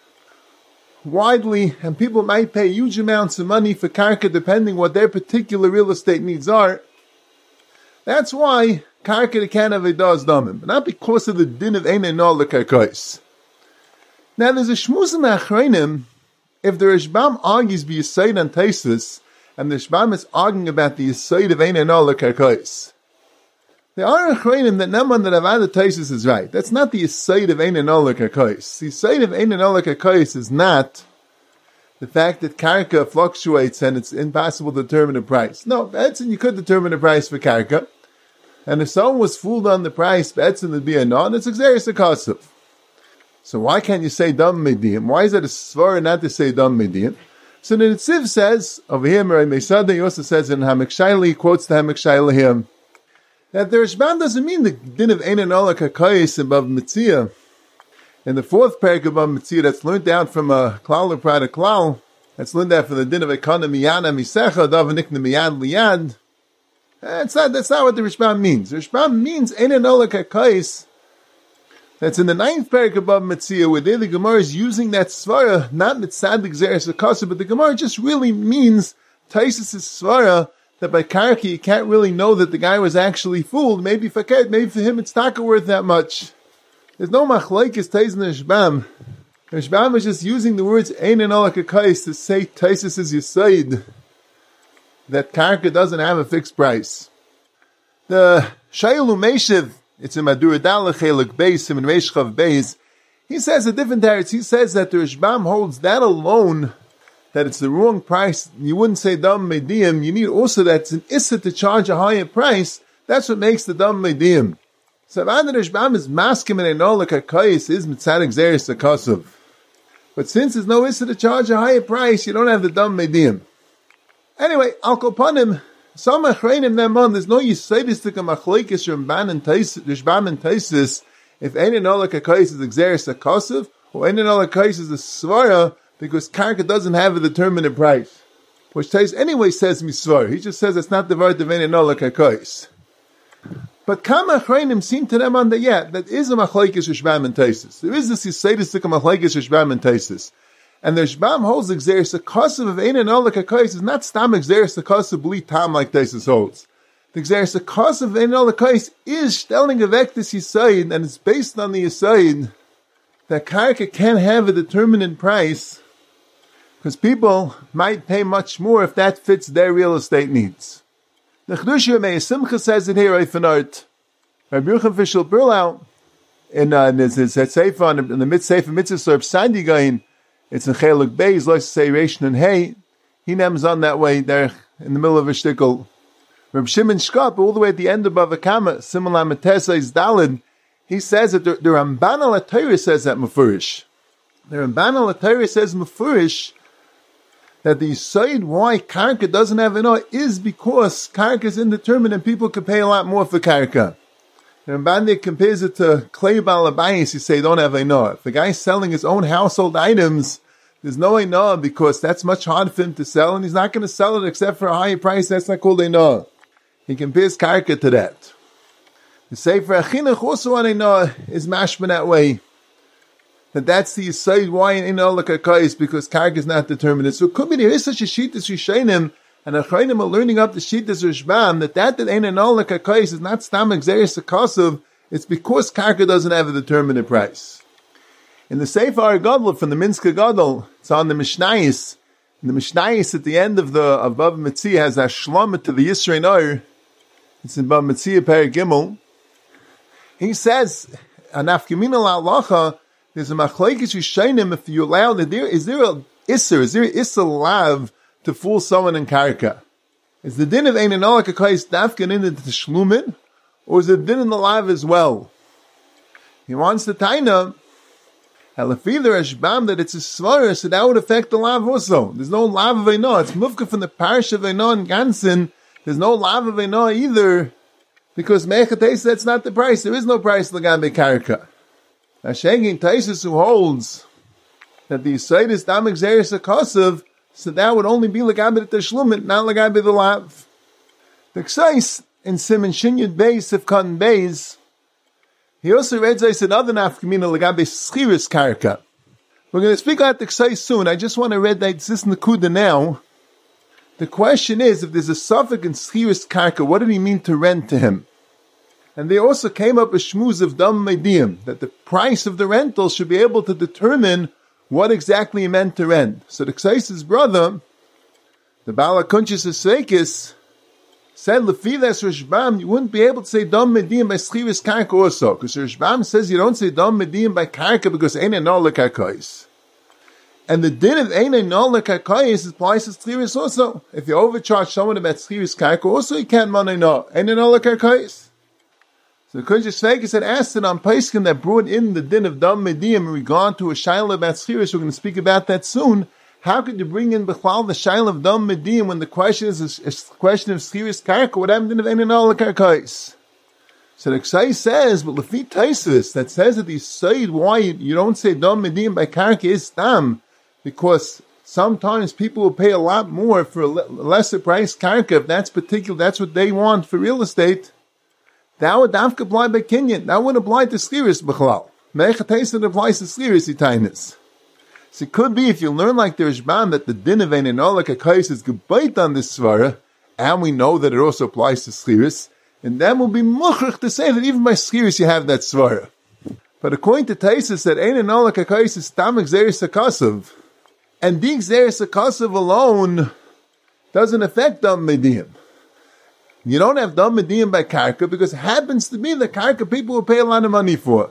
widely and people might pay huge amounts of money for karka depending what their particular real estate needs are. That's why karka can have a does damim, but not because of the din of ein no lekarkais. Now there's a shmuz in the achreinim, if the Rishbam argues be Yisayid and Taisus, and the Rishbam is arguing about the Yisayid of ein no lekarkais. There are achreinim that Naman that Avad Taisus is right. That's not the Yisayid of ein no lekarkais. The Yisayid of ein no lekarkais is not the fact that karka fluctuates and it's impossible to determine a price. No, Be'etzin, you could determine a price for karka. And if someone was fooled on the price, Be'etzin would be a non, it's exeris akosiv. So why can't you say dam medium? Why is that a svara not to say dam medium? So the Netziv says, over here, Meray Mesada, he also says in Hamek Shaila, he quotes the Hamek Shaila here, that the Rishbam doesn't mean the din of ein no lekakais above Mitzia. In the fourth parak above Mitzia, that's learned down from a klal or prada klal, that's learned down from the din of ekana miyana misecha, dav nikna miyad liyad. That's not, that's not what the Rishbam means. The Rishbam means ein no lekakais. That's in the ninth parak above Mitzia, where there the Gemara is using that svara, not mitzadik zeres akasa, but the Gemara just really means Taisus' svara, that by karki you can't really know that the guy was actually fooled. Maybe for maybe for him it's taka worth that much. There's no machlekes Taisus and Rishbam. Rishbam is just using the words ein no lekakais to say Taisus is Yisayid, that karka doesn't have a fixed price. The Shailu Meshiv, it's in Madur Dalach Chelik Beis, in Reishchav Beis, he says a different teretz. He says that the Rishbam holds that alone, that it's the wrong price. You wouldn't say dam medium. You need also that it's an issa to charge a higher price. That's what makes the dam medium. So Avad Rishbam is maskim and ein no lekakais is mitzadik zeres akosov. But since there's no issa to charge a higher price, you don't have the dam medium. Anyway, Al Kopanim, some achreinim neman, there's no yisaydis to come machlekes Rishbam and Rishbam and Taisus, if ein no lekakais is exeris akosov, or ein no lekakais is a svara, because karka doesn't have a determinate price. Which Taisus anyway says misvar. He just says it's not the word of ein no lekakais. But Kama Achreinim seem to them on the yeah, that is a machlekes Rishbam and Taisus. There is this yisaydis to come machlekes Rishbam and Taisus. And the Rishbam holds the Xeris, the Kosev of ein no lekakais is not stam Xeris, the Kosev bli tam like Taisus holds. The Xeris, the Kosev of ein no lekakais is stelling of ektis Yisayid, and it's based on the Yisayid that karka can have a determinate price, because people might pay much more if that fits their real estate needs. The Chedusha Meir Simcha says it here, Eifanart. Rabbi Yerucham Fishel Perlau, in uh, his Sefer, in the mid-Sefer Mitzvah, Sorb Sandigain, it's in Chelik Beis, let's say Ration and Hay. He names on that way there in the middle of a shtickle. Reb Shimon Shkop, all the way at the end of Bava Kama, Simon Matesa is Dalid, he says that the, the Ramban al Torah says that Mefurish. The Ramban al Torah says Mefurish that the side why karka doesn't have enough is because karka is indeterminate and people can pay a lot more for karka. And Ramban compares it to clay balabayis. You say don't have enough. If the guy's selling his own household items, there's no enough because that's much harder for him to sell, and he's not going to sell it except for a higher price. That's not called enough. He compares karka to that. The Sefer Achinuch also on enough is mashman that way. That that's the side why in all the karkais, because karka is not determinate. So it could be there is such a sheet as Rishonim, and Achronim are learning up the sheet as Rishbam, that that that ain't in all the karkais is not stam exeris akasiv. It's because karka doesn't have a determinate price. In the Sefer Gadol from the Minsker Gadol, it's on the Mishnayis. And the Mishnayis at the end of the of Bava Metzia has a shlama to the Yisrei Noir. It's in Bava Metzia Perek Gimel. He says, "Anafkamina la'alacha." There's a machlekes Rishonim if you allow that there is there a isser, is there a isser lav to fool someone in karka? Is the din of ein and olak hakayis dafkan in the teshlumin, or is it din in the lav as well? He wants the taina, halafidar ashbam that it's a svara, so that would affect the lav also. There's no lav of eino. It's mufka from the parish of eino and gansin. There's no lav of eino either, because mechates that's not the price. There is no price l'gambe karka. Hashegin Taisus who holds that the Yisayid is Dam Exeris Akasiv, so that would only be Lagabe the Teshlumit, not Lagabe the Lav. The Ksais in Simon Shinyud Beis of Cotton Beis, he also reads I said other Nafkamina Lagabe Schiris Karka. We're going to speak about the Ksais soon. I just want to read that this Nakuda now. The question is, if there's a suffix in Schiris Karka, what did he mean to rent to him? And they also came up with shmuz of dam medium, that the price of the rental should be able to determine what exactly he meant to rent. So the Ksais' brother, the Baal HaKunchis Esrekis, said, Lefilas Rishbam, you wouldn't be able to say dam medium by schiris karka also, because Rishbam says you don't say dam medium by karka because ein enol lekarkais. And the din of ein enol lekarkais applies to schiris also. If you overcharge someone about schiris karka also, you can't money no ein enol lekarkais. So the Kunjis Vegas had asked it on Paiskin that brought in the din of Dam Medium in regard to a Shaila about Schiris. We're going to speak about that soon. How could you bring in Bechlal the Shaila of Dam Medium when the question is a, a question of Schiris Karka? What happened in any all the Karkais? So the Ksai says, but Lafit Taisus, that says that the Said why you don't say Dam Medium by Karka is Dam, because sometimes people will pay a lot more for a lesser price Karka if that's particular, that's what they want for real estate. That would have to apply by Kenyan. That would apply to Schiris B'chlal. Mechatesin applies to Schiris Itainis. So it could be, if you learn like the Rishbam, that the din of ein enolak hakais is gebait on this svara, and we know that it also applies to Schiris, and then we'll be muchrich to say that even by Schiris you have that svara. But according to Taisus, that ein enolak hakais is tam exeris hakasiv, and the exeris hakasiv alone doesn't affect dam medium. You don't have dam mediyim by karka because it happens to be the karka people will pay a lot of money for.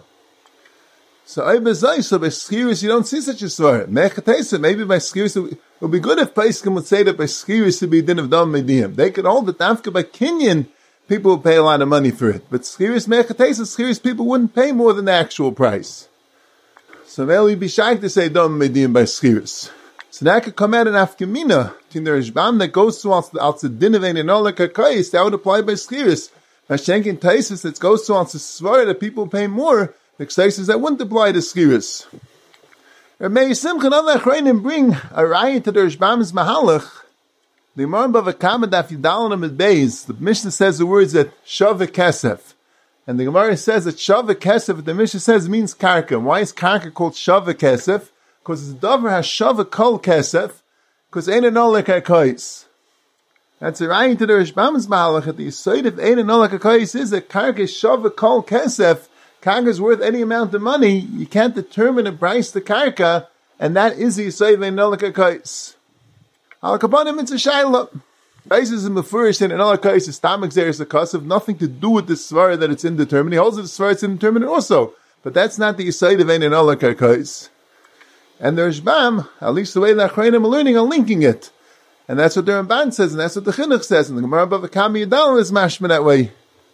So I bezai, so by schiris you don't see such a story. Mechatesa, maybe by schiris it would be good if Paiskim would say that by schiris to be din of dam mediyim. They could hold that after by kinyan people will pay a lot of money for it. But schiris mechatesa, schiris people wouldn't pay more than the actual price. So they'll be shy to say dam mediyim by schiris. So that could come out in Afkamina, to the Rishbam that goes to out the din of ein enolak hakais, that would apply by Schiris. Hashenkin Taisus that goes to out the Svara that people pay more, the Ksaisis that wouldn't apply to Schiris. Rabbi Simcha and other Achreinim bring a raya to the Rishbam's Mahalach. The Imam Bava Kama Daf Yudalanim at Beis, the Mishnah says the words that Shavah Kesef. And the Gemara says that Shavah Kesef, the Mishnah says means Karka. Why is Karka called Shavah Kesef? Because the Dover has Shavah Kol Kesef, because ein enolak hakais. That's a right to the Rishbam's Mahalach, that the side of ein enolak hakais is that Karka is Shavah Kol Kesef. Karka is worth any amount of money. You can't determine a price to Karka, and that is the side of ein enolak hakais. Al Kabanim, it's a Shaila. Prices in the first and enolak hakais is tam exeris hakasiv, nothing to do with the svara that it's indeterminate. He holds that the svara it's indeterminate also, but that's not the side of ein enolak hakais. And the Rishbam, at least the way the Achreinim are learning, are linking it. And that's what the Ramban says, and that's what the Chinuch says. And the Gemara Bava Kama Yudal is mashma that way.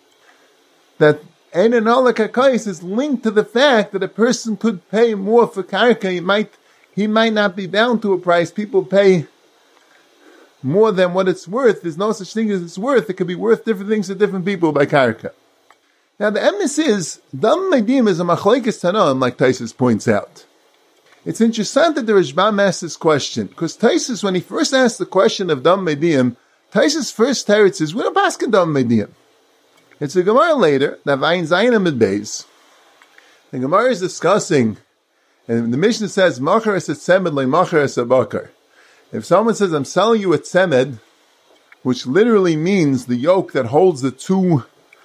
That ein enolak hakais is linked to the fact that a person could pay more for karka. He might, he might not be bound to a price. People pay more than what it's worth. There's no such thing as it's worth. It could be worth different things to different people by karka. Now the emes is, Dam Medim is a machlekes Tanaim, like Taisus points out. It's interesting that the Rashbam asked this question, because Taisus, when he first asked the question of Dam Medim, Taisus' first teretz is, we don't pass Dam Medim. It's a Gemara later, that Vayin Zayin Amid Beis. The Gemara is discussing, and the Mishnah says, Machar es a tzemed le machar es a bakar. If someone says, I'm selling you a tzemed, which literally means the yoke that holds the two,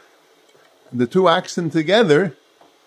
the two oxen together,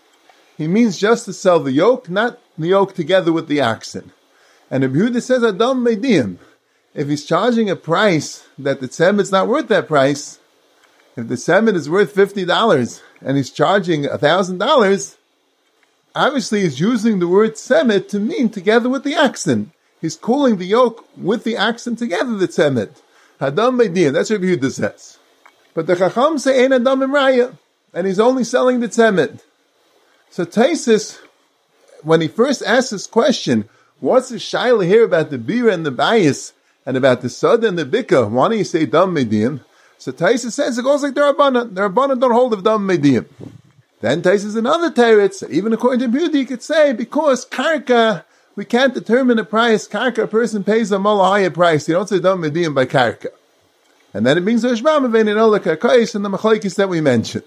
he means just to sell the yoke, not the yoke together with the oxen. And Rabbi Yehuda says, Adam Medim. If he's charging a price that the tzemed is not worth that price, if the tzemed is worth fifty dollars and he's charging one thousand dollars, obviously he's using the word tzemed to mean together with the oxen. He's calling the yoke with the oxen together, the tzemed. Adam Medim, that's what Rabbi Yehuda says. But the Chacham say, Ein Adam Imraya, and he's only selling the tzemed. So Taisus, when he first asked this question, what's the shaila here about the bira and the bayis, and about the sada and the bika? Why don't you say dam medium? So Taisus says it goes like the Rabbanan. The Rabbanan don't hold of dam medium. Then Taisus another teretz. Even according to beauty, you could say because karka, we can't determine a price. Karka, a person pays a much higher price. You don't say dam medium by karka. And then it means Rashbam vein in all the karkais and the machlekes that we mentioned.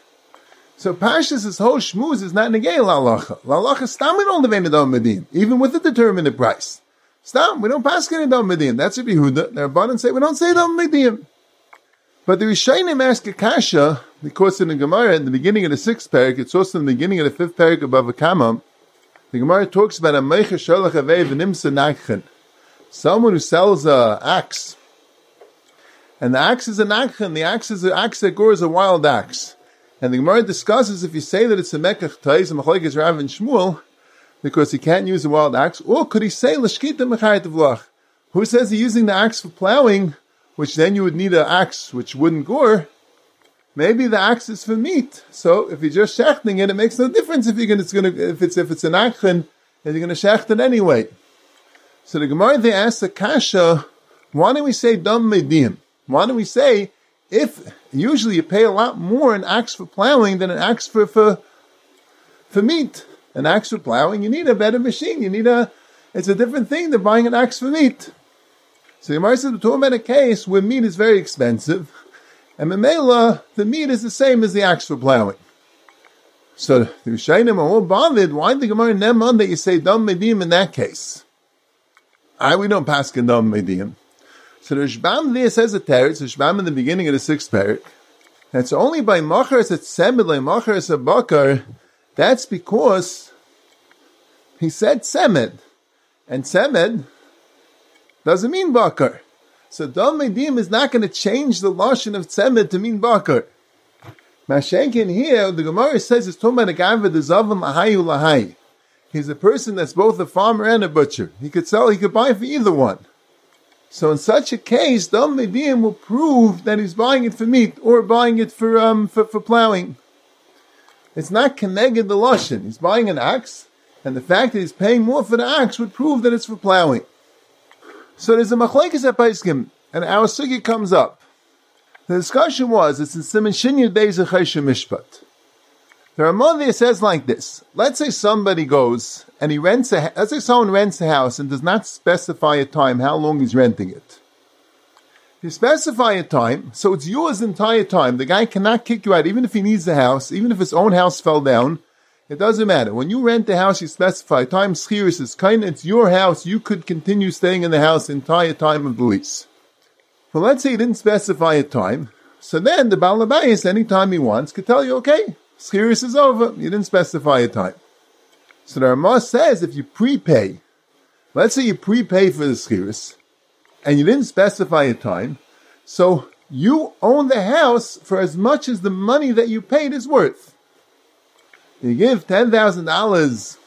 So Parshas' whole shmuz is not negay la'alacha. La'alacha stam we don't live in Dam Medim, even with the determined price. Stam, we don't pass in Dam Medim. That's Rabbi Yehuda. The Rabbanan say we don't say Dam Medim. But the Rishonim ask a kasha, because in the Gemara, in the beginning of the sixth parak, it's also in the beginning of the fifth parak above a Kamam, the Gemara talks about a meicha sholach avei v'nimsa nakchen. Someone who sells a axe, and the axe is an nakchen. The axe is an axe that gores a wild axe. And the Gemara discusses if you say that it's a mekach tais, a machlekes Rav and Shmuel, because he can't use a wild axe, or could he say l'shkita mechayet v'lach? Who says he's using the axe for plowing, which then you would need an axe which wouldn't gore? Maybe the axe is for meat. So if you're just shechting it, it makes no difference if you're going. It's going to if it's if it's an achen, and you're going to shecht it anyway. So the Gemara they ask the kasha, why don't we say dam medim? Why don't we say if usually you pay a lot more an axe for plowing than an axe for, for for meat. An axe for plowing, you need a better machine. You need a, it's a different thing than buying an axe for meat. So the Gemara says we're talking about a case where meat is very expensive, and Memela, the meat is the same as the axe for plowing. So the Rishonim are all bothered. Why did the Gemara Neman that you say dam medim in that case? I we don't pass dam medim. So the Rashbam there says a teretz, Rashbam in the beginning of the sixth parak, and it's only by machar es tzemed le machar es bakar. That's because he said tzemed, and tzemed doesn't mean bakar. So dam medim is not going to change the lashon of tzemed to mean bakar. Mashenkin here, the Gemara says it's talking about a guy with the zavam ahayu lahai. He's a person that's both a farmer and a butcher. He could sell, he could buy for either one. So in such a case, dam medim will prove that he's buying it for meat or buying it for um for, for plowing. It's not connected the lashon. He's buying an axe, and the fact that he's paying more for the axe would prove that it's for plowing. So there's a machlekes at Paiskim, and our sugi comes up. The discussion was, it's in Siman Shin Yud Beis Choshen Mishpat. The Ramah there says like this. Let's say somebody goes and he rents a, let's say someone rents a house and does not specify a time how long he's renting it. You specify a time, so it's yours the entire time. The guy cannot kick you out, even if he needs the house, even if his own house fell down. It doesn't matter. When you rent the house, you specify time, schiris is kind, it's your house, you could continue staying in the house the entire time of the lease. Well, let's say he didn't specify a time, so then the Baal Habayis, anytime he wants, could tell you, okay, schiris is over, you didn't specify a time. So the Ramah says, if you prepay, let's say you prepay for the schiris, and you didn't specify a time, so you own the house for as much as the money that you paid is worth. You give ten thousand dollars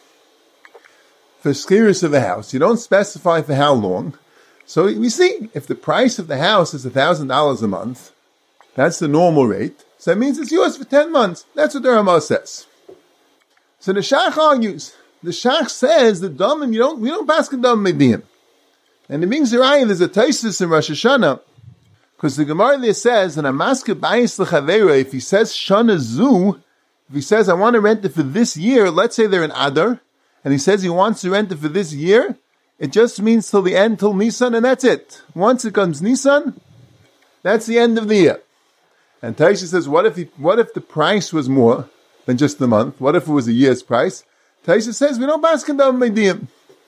for schiris of a house. You don't specify for how long. So we see, if the price of the house is one thousand dollars a month, that's the normal rate. So that means it's yours for ten months. That's what the Ramah says. So the Shach argues. The Shach says the Damim, you don't, we don't pass the Dam Medim. And it means Zerayim, there's a Taisus in Rosh Hashanah, because the Gemara there says, and Amaska Bayis L'Chavera, if he says Shana Zu, if he says, I want to rent it for this year, let's say they're in Adar, and he says he wants to rent it for this year, it just means till the end, till Nisan, and that's it. Once it comes Nisan, that's the end of the year. And Taisha says, what if he, what if the price was more than just the month? What if it was a year's price? Taisha says, we don't basket down Mediyim.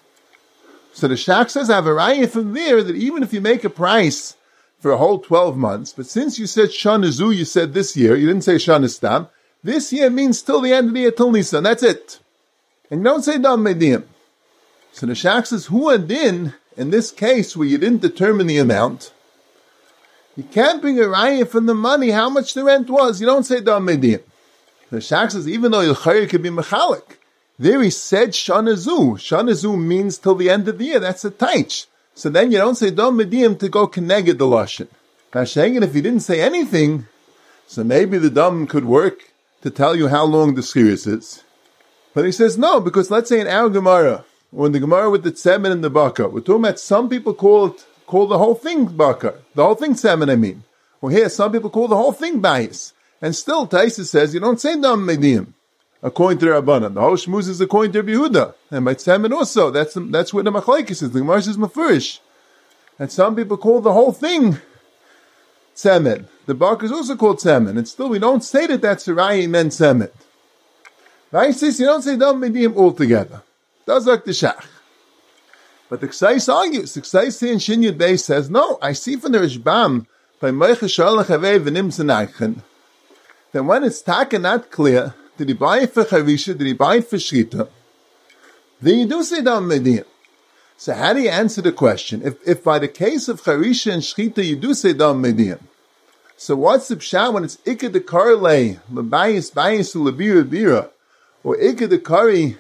So the Shach says, I have a raya from there that even if you make a price for a whole twelve months, but since you said Shana Zu, you said this year, you didn't say Shana Stam, this year means till the end of the year, till Nisan, that's it. And you don't say Dam Mediyim. So the Shach says, Hu Adin, in this case where you didn't determine the amount, you can't bring a raya from the money, how much the rent was. You don't say Dam Mediyim. The Shach says, even though Yilchayr could be Mechalik, there he said Shana Zu. Shana Zu means till the end of the year. That's a taich. So then you don't say Dam Mediyim to go connected the Lashon. Now, Shengen, if he didn't say anything, so maybe the Dam could work to tell you how long the Schiris is. But he says no, because let's say in our Gemara, or in the Gemara with the Tzemen and the Bakar, we're talking about some people call it, call the whole thing Bakar. The whole thing Tzemen, I mean. Or here, some people call the whole thing Bayis. And still, Taisa says, you don't say Dam Mediyim. According to the Rabbanan, the whole shmuz is according to Yehuda, and by Tzemen also. That's the, that's where the machlekes is. The Gemara says mafurish, and some people call the whole thing Tzemen. The Bakar is also called Tzemen, and still we don't say that that's a raya meant Tzemen. Right? Says you don't say Dam Mediyim altogether. Does like the Shach. But the Ksais argues. The Ksais in Shinyud Bey says no. I see from the Rishbam by Meicha Shalach Havei V'Nim Zenaychen that when it's taka not clear. Did he buy it for Charisha? Did he buy it for Shrita? Then you do say Dam Mediyim. So how do you answer the question? If if by the case of Charisha and Shrita you do say Dam Mediyim, so what's the pshat when it's Ikka de Karle, L'bayis bayis L'bira bira, or Ikka de Kari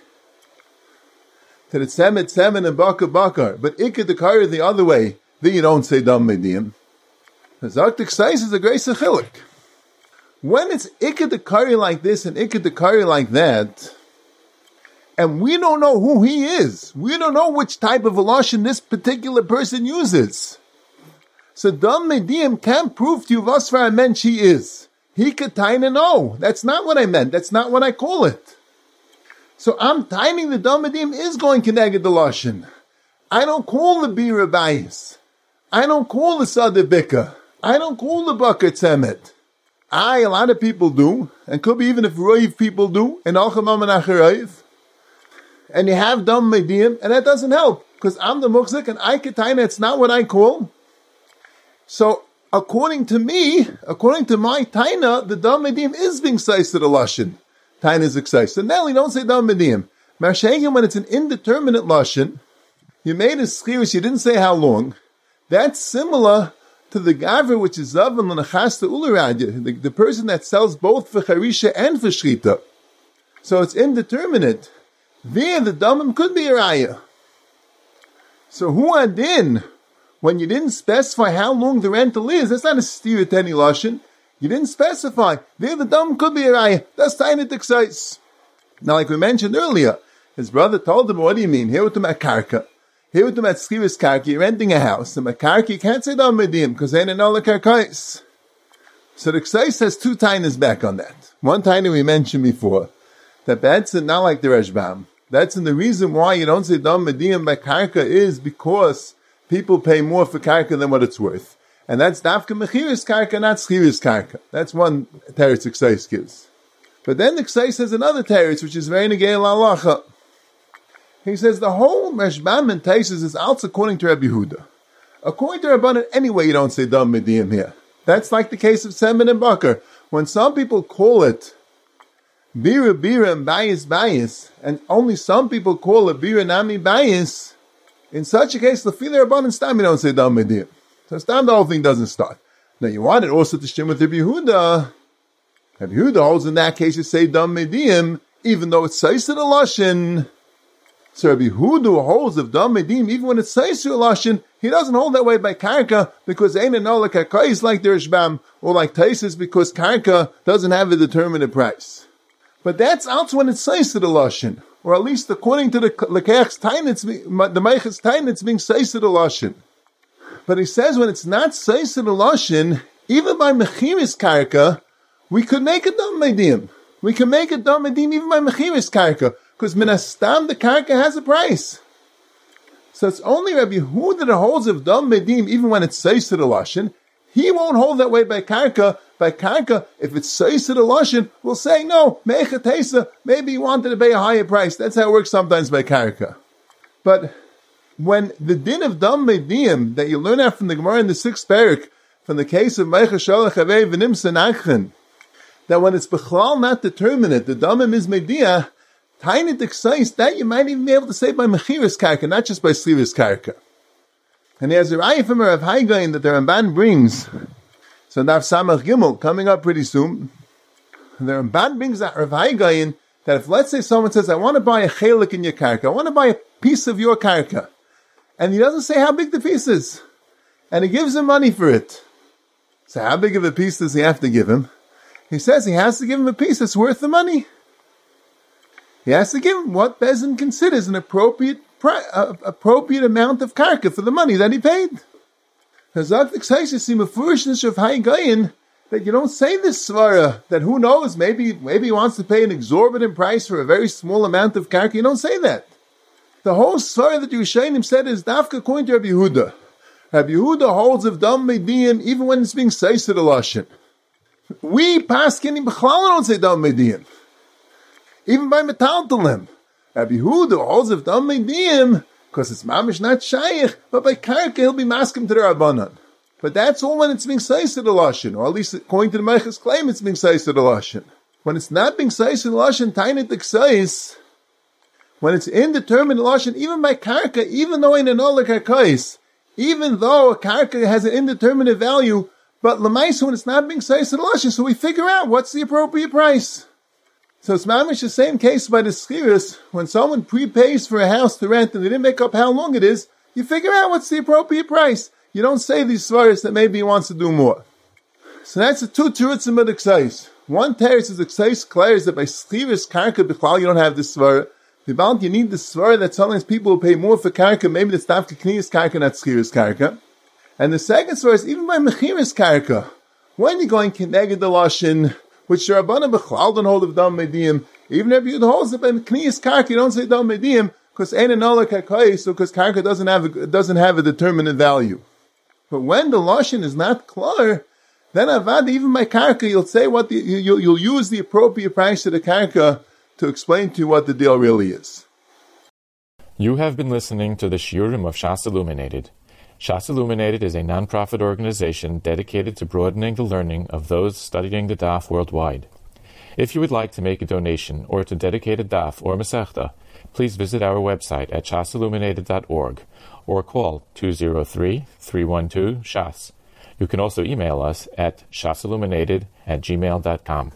to the Tzemet Tzemen and Bakar Bakar, but Ikka de Kari the other way, then you don't say Dam Mediyim. The Zaktik Sais is a great sechilik. When it's Ikka de Kari like this and Ikka de Kari like that, and we don't know who he is, we don't know which type of Lashon this particular person uses. So Dam Mediyim can't prove to you Vasvar I meant she is. He could taina no. That's not what I meant. That's not what I call it. So I'm timing the Dam Mediyim is going connected the Lashon. I don't call the Bira Bayis. I don't call the Sada Bika. I don't call the Bakar Tzemet. I, a lot of people do, and could be even if Roiv people do, and Alchamam and Acharoiv, and you have Dam Mediyim, and that doesn't help, because I'm the Mukzik, and I Ketayna, it's not what I call. So, according to me, according to my Taina, the Dam Mediyim is being sized to the Lashon. Taina is excised. So now you don't say Dam Mediyim. Mashayim, when it's an indeterminate Lashon, you made a Schiris, you didn't say how long, that's similar to the Gaver, which is Zavan L'Nachasta Ularadya, the, the person that sells both for Charisha and for Shrita. So it's indeterminate. There, the Damim could be a Raya. So Hu Adin, when you didn't specify how long the rental is, that's not a steer to any Lashon. You didn't specify. There, the Damim could be a Raya. That's Tainat Exais. Now, like we mentioned earlier, his brother told him, what do you mean? Here with the Makarka. Here with the Matzchiris Karki, you're renting a house. The Makarki, you can't say Dam Mediyim, because they ain't an Ola Karkais. So the Ksais has two tainas back on that. One taina we mentioned before, that that's not like the Rashbam. That's in the reason why you don't say Dam Mediyim by Karka is because people pay more for Karka than what it's worth. And that's Dafka Mechiris Karka, not Schiris Karka. That's one teretz the Ksais gives. But then the Ksais has another teretz, which is very negei l'alacha. He says the whole Rashbam and Taisus is also according to Rabbi Yehuda. According to Rabbanan, anyway, you don't say Dam Mediyim here. That's like the case of Tzemen and Bakar. When some people call it Bira Bira and Bayis Bayis, and only some people call it Bira Nami Bayis, in such a case, the Lefila Rabbanan Stam, you don't say Dam Mediyim. So Stam, the whole thing doesn't start. Now you want it also to stem with Rabbi Yehuda. Rabbi Yehuda holds in that case you say Dam Mediyim, even though it says to the Lashon. So Rabbi Yehuda holds of Dam Mediyim, even when it says to a Lashon, he doesn't hold that way by Karka, because ain't an Ola Karkais like the Rishbam, or like Taisus, because Karka doesn't have a determinate price. But that's also when it says to the Lashon. or at least according to the Lekech's Tainitz, the Meich's Tainitz being Seised Lashon. But he says when it's not Seised Lashon, even by Mechiris Karka, we could make a Dam Medim. We can make a Dam Medim even by Mechiris Karka, because Minastam, the Karka has a price. So it's only Rabbi Yehuda that holds of Dam Medim, even when it's Seised Lashon. He won't hold that way by Karka. By Karka, if it's Seised Lashon, we'll say, no, Meichatesa, maybe you wanted to pay a higher price. That's how it works sometimes by Karka. But when the din of Dam Medim, that you learn out from the Gemara in the sixth parak, from the case of Meicha Shalach Havei V'Nimsa Nachchen, that when it's Bechlal not determinate, the Damim is Mediyah, Tiny Dixais, that you might even be able to say by Mechiris Karka, not just by Slivis Karka. And there's a raya from Rav Haigain that the Ramban brings. So Daf Samach Gimel, coming up pretty soon. The Ramban brings that Rav Haigain, that if let's say someone says, I want to buy a chelik in your karka, I want to buy a piece of your karka, and he doesn't say how big the piece is, and he gives him money for it. So how big of a piece does he have to give him? He says he has to give him a piece that's worth the money. He has to give him what Bezin considers an appropriate pri- uh, appropriate amount of karka for the money that he paid. Because I see a foolishness of Haigayin that you don't say this svara, that who knows, maybe maybe he wants to pay an exorbitant price for a very small amount of karka. You don't say that. The whole svara that Yerushalayim said is dafka according to Rabbi Yehuda. Rabbi Yehuda holds of Dam Mediyim even when it's being Seised Lashon. We Paskinim B'chlal don't say Dam Mediyim. Even by Metaltalim. Rabbi Yehuda holds of Dam Mediyim because it's mamish not shaykh, but by karka he'll be maskim to the Rabbanan. But that's all when it's being Seised Lashon, or at least according to the Meich's claim, it's being Seised Lashon. When it's not being Seised Lashon, Tainet Dixais, when it's indeterminate Lashon, even by karka, even though in an Ola Karkais, even though a karka has an indeterminate value, but Lamaisa when it's not being Seised Lashon, so we figure out what's the appropriate price. So it's mamish the same case by the Schiris, when someone prepays for a house to rent and they didn't make up how long it is, you figure out what's the appropriate price. You don't say these svaris that maybe he wants to do more. So that's the two terutzim of the Ksais. One teretz is the Ksais declares that by Schiris karka b'chlal you don't have this svara. You need the svara that sometimes people will pay more for karka, maybe it's dafka kniyas karka, not Schiris karka. And the second svara is even by mechiris karka. When you're going kineged the lashon, which the Rabbanan b'chlal don't hold of Dam Mediyim, even if you hold it by kniyas karka, you don't say Dam Mediyim, because ain't an ola karkai, so because karka doesn't have a, doesn't have a determinate value. But when the lashon is not clear, then avad even by karka, you'll say what the, you, you'll use the appropriate price of the karka to explain to you what the deal really is. You have been listening to the Shiurim of Shas Illuminated. Shas Illuminated is a non-profit organization dedicated to broadening the learning of those studying the daf worldwide. If you would like to make a donation or to dedicate a daf or masechta, please visit our website at shas illuminated dot org or call two zero three, three one two, S H A S. You can also email us at shasilluminated at gmail dot com.